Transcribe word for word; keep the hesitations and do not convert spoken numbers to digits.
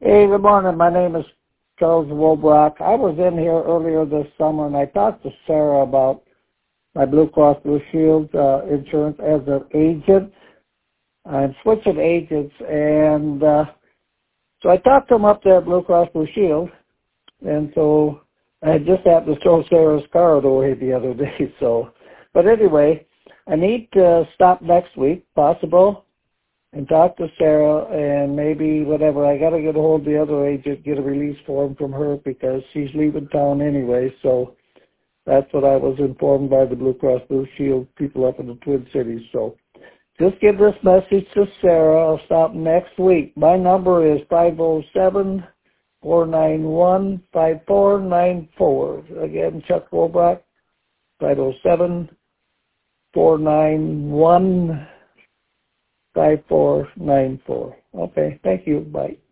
Hey, good morning. My name is Charles Wobrock. I was in here earlier this summer, and I talked to Sarah about my Blue Cross Blue Shield uh, insurance as an agent. I'm switching agents, and uh, so I talked to him up there at Blue Cross Blue Shield, and so I just happened to throw Sarah's card away the other day. So, but anyway, I need to stop next week, possible, and talk to Sarah, and maybe whatever. I got to get a hold of the other agent, get a release form from her because she's leaving town anyway. So that's what I was informed by the Blue Cross Blue Shield people up in the Twin Cities. So just give this message to Sarah. I'll stop next week. My number is five oh seven, four nine one, five four nine four. Again, Chuck Wobrock, five oh seven, four nine one, five four nine four. Okay, thank you. Bye.